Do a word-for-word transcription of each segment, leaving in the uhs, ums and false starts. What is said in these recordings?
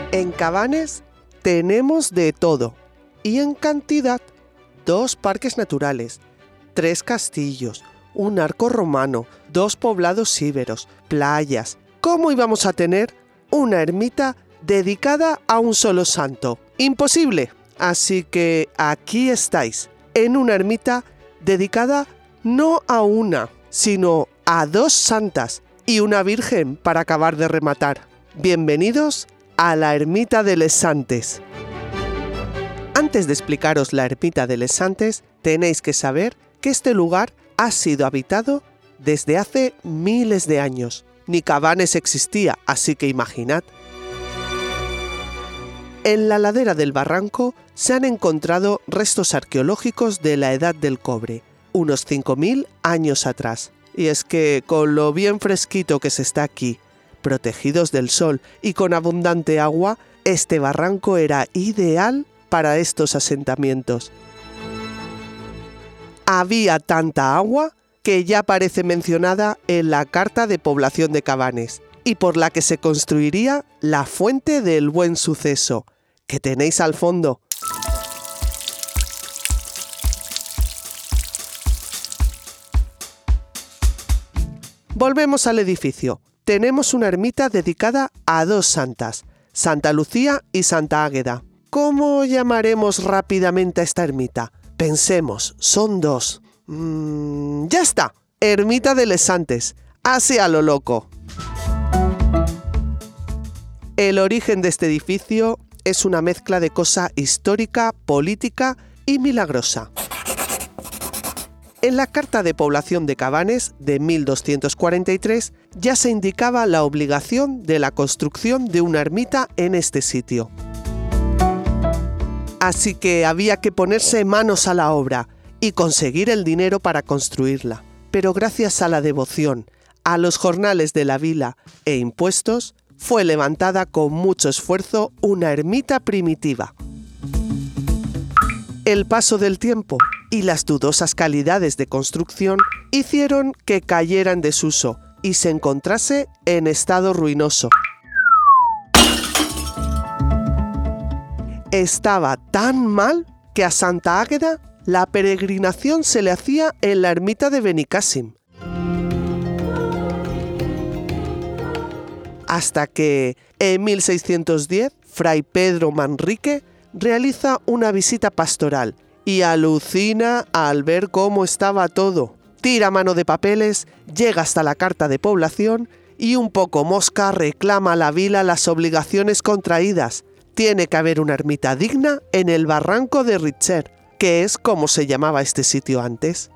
En Cabanes tenemos de todo y en cantidad: dos parques naturales, tres castillos, un arco romano, dos poblados íberos, playas. ¿Cómo íbamos a tener una ermita dedicada a un solo santo? ¡Imposible! Así que aquí estáis, en una ermita dedicada no a una, sino a dos santas y una virgen para acabar de rematar. Bienvenidos a la ermita de Les Santes. Antes de explicaros la ermita de Les Santes, tenéis que saber que este lugar ha sido habitado desde hace miles de años. Ni Cabanes existía, así que imaginad. En la ladera del barranco se han encontrado restos arqueológicos de la Edad del Cobre, unos cinco mil años atrás. Y es que, con lo bien fresquito que se está aquí, protegidos del sol y con abundante agua, este barranco era ideal para estos asentamientos. Había tanta agua que ya aparece mencionada en la Carta de Población de Cabanes, y por la que se construiría la Fuente del Buen Suceso, que tenéis al fondo. Volvemos al edificio. Tenemos una ermita dedicada a dos santas, Santa Lucía y Santa Águeda. ¿Cómo llamaremos rápidamente a esta ermita? Pensemos, son dos. Mm, ¡Ya está! Ermita de Les Santes. Así a lo loco. El origen de este edificio es una mezcla de cosa histórica, política y milagrosa. En la Carta de Población de Cabanes de mil doscientos cuarenta y tres ya se indicaba la obligación de la construcción de una ermita en este sitio. Así que había que ponerse manos a la obra y conseguir el dinero para construirla. Pero gracias a la devoción, a los jornales de la vila e impuestos, fue levantada con mucho esfuerzo una ermita primitiva. El paso del tiempo y las dudosas calidades de construcción hicieron que cayera en desuso y se encontrase en estado ruinoso. Estaba tan mal que a Santa Águeda la peregrinación se le hacía en la ermita de Benicàssim. Hasta que, en mil seiscientos diez, Fray Pedro Manrique realiza una visita pastoral y alucina al ver cómo estaba todo. Tira mano de papeles, llega hasta la Carta de Población y un poco mosca reclama a la vila las obligaciones contraídas. Tiene que haber una ermita digna en el barranco de Richer, que es como se llamaba este sitio antes.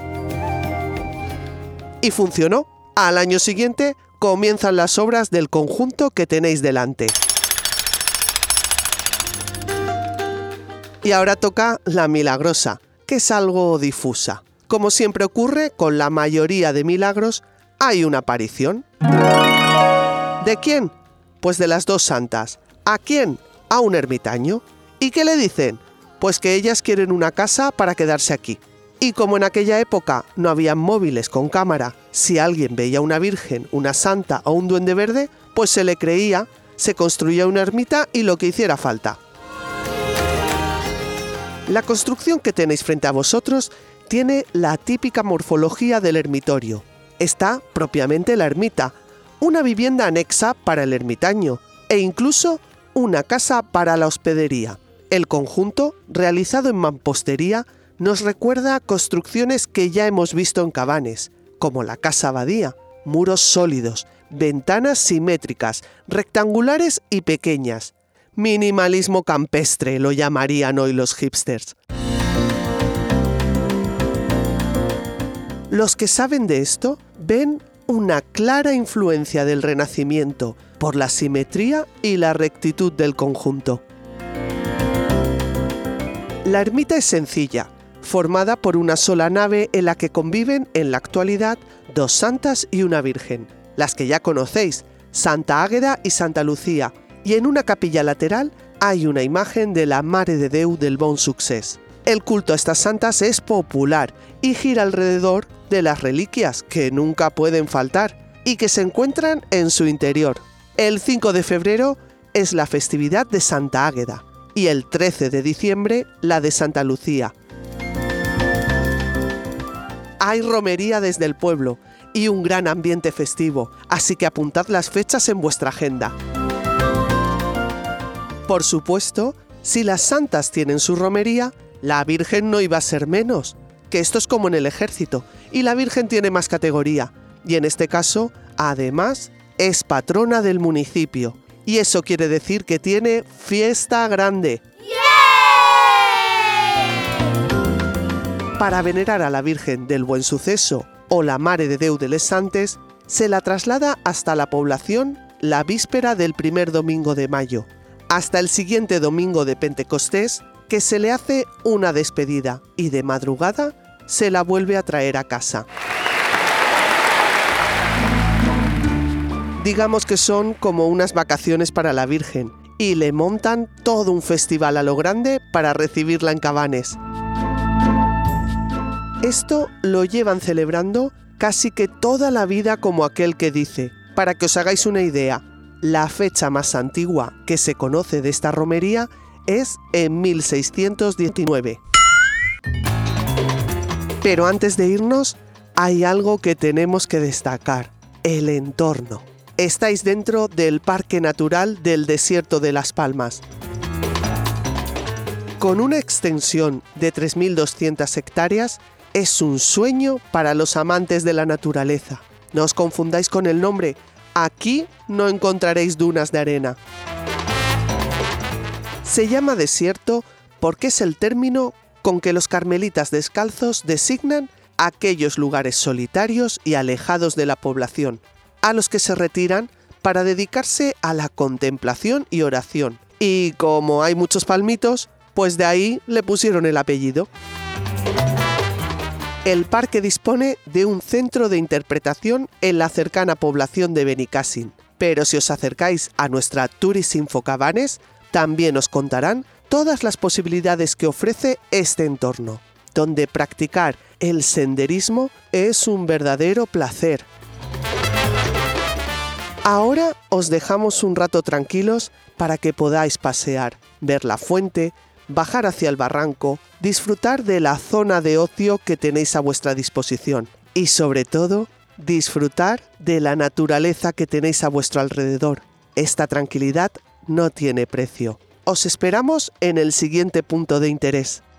Y funcionó. Al año siguiente comienzan las obras del conjunto que tenéis delante. Y ahora toca la milagrosa, que es algo difusa. Como siempre ocurre con la mayoría de milagros, hay una aparición. ¿De quién? Pues de las dos santas. ¿A quién? A un ermitaño. ¿Y qué le dicen? Pues que ellas quieren una casa para quedarse aquí. Y como en aquella época no había móviles con cámara, si alguien veía una virgen, una santa o un duende verde, pues se le creía, se construía una ermita y lo que hiciera falta. La construcción que tenéis frente a vosotros tiene la típica morfología del ermitorio. Está propiamente la ermita, una vivienda anexa para el ermitaño e incluso una casa para la hospedería. El conjunto, realizado en mampostería, nos recuerda a construcciones que ya hemos visto en Cabanes, como la casa abadía, muros sólidos, ventanas simétricas, rectangulares y pequeñas. Minimalismo campestre lo llamarían hoy los hipsters. Los que saben de esto ven una clara influencia del Renacimiento por la simetría y la rectitud del conjunto. La ermita es sencilla, formada por una sola nave en la que conviven en la actualidad dos santas y una virgen, las que ya conocéis, Santa Águeda y Santa Lucía, y en una capilla lateral hay una imagen de la Mare de Déu del Bon Succés. El culto a estas santas es popular y gira alrededor de las reliquias que nunca pueden faltar y que se encuentran en su interior. El cinco de febrero es la festividad de Santa Águeda y el trece de diciembre la de Santa Lucía. Hay romería desde el pueblo y un gran ambiente festivo, así que apuntad las fechas en vuestra agenda. Por supuesto, si las santas tienen su romería, la Virgen no iba a ser menos, que esto es como en el ejército, y la Virgen tiene más categoría, y en este caso, además, es patrona del municipio, y eso quiere decir que tiene fiesta grande. Para venerar a la Virgen del Buen Suceso o la Mare de Déu de les Santes, se la traslada hasta la población la víspera del primer domingo de mayo, hasta el siguiente domingo de Pentecostés, que se le hace una despedida y de madrugada se la vuelve a traer a casa. Digamos que son como unas vacaciones para la Virgen y le montan todo un festival a lo grande para recibirla en Cabanes. Esto lo llevan celebrando casi que toda la vida, como aquel que dice. Para que os hagáis una idea, la fecha más antigua que se conoce de esta romería es en mil seiscientos diecinueve. Pero antes de irnos, hay algo que tenemos que destacar: el entorno. Estáis dentro del Parque Natural del Desierto de Las Palmas. Con una extensión de tres mil doscientas hectáreas, es un sueño para los amantes de la naturaleza. No os confundáis con el nombre, aquí no encontraréis dunas de arena. Se llama desierto porque es el término con que los carmelitas descalzos designan aquellos lugares solitarios y alejados de la población, a los que se retiran para dedicarse a la contemplación y oración. Y como hay muchos palmitos, pues de ahí le pusieron el apellido. El parque dispone de un centro de interpretación en la cercana población de Benicàssim, pero si os acercáis a nuestra Touristinfo Cabanes, también os contarán todas las posibilidades que ofrece este entorno, donde practicar el senderismo es un verdadero placer. Ahora os dejamos un rato tranquilos para que podáis pasear, ver la fuente, bajar hacia el barranco, disfrutar de la zona de ocio que tenéis a vuestra disposición y, sobre todo, disfrutar de la naturaleza que tenéis a vuestro alrededor. Esta tranquilidad no tiene precio. Os esperamos en el siguiente punto de interés.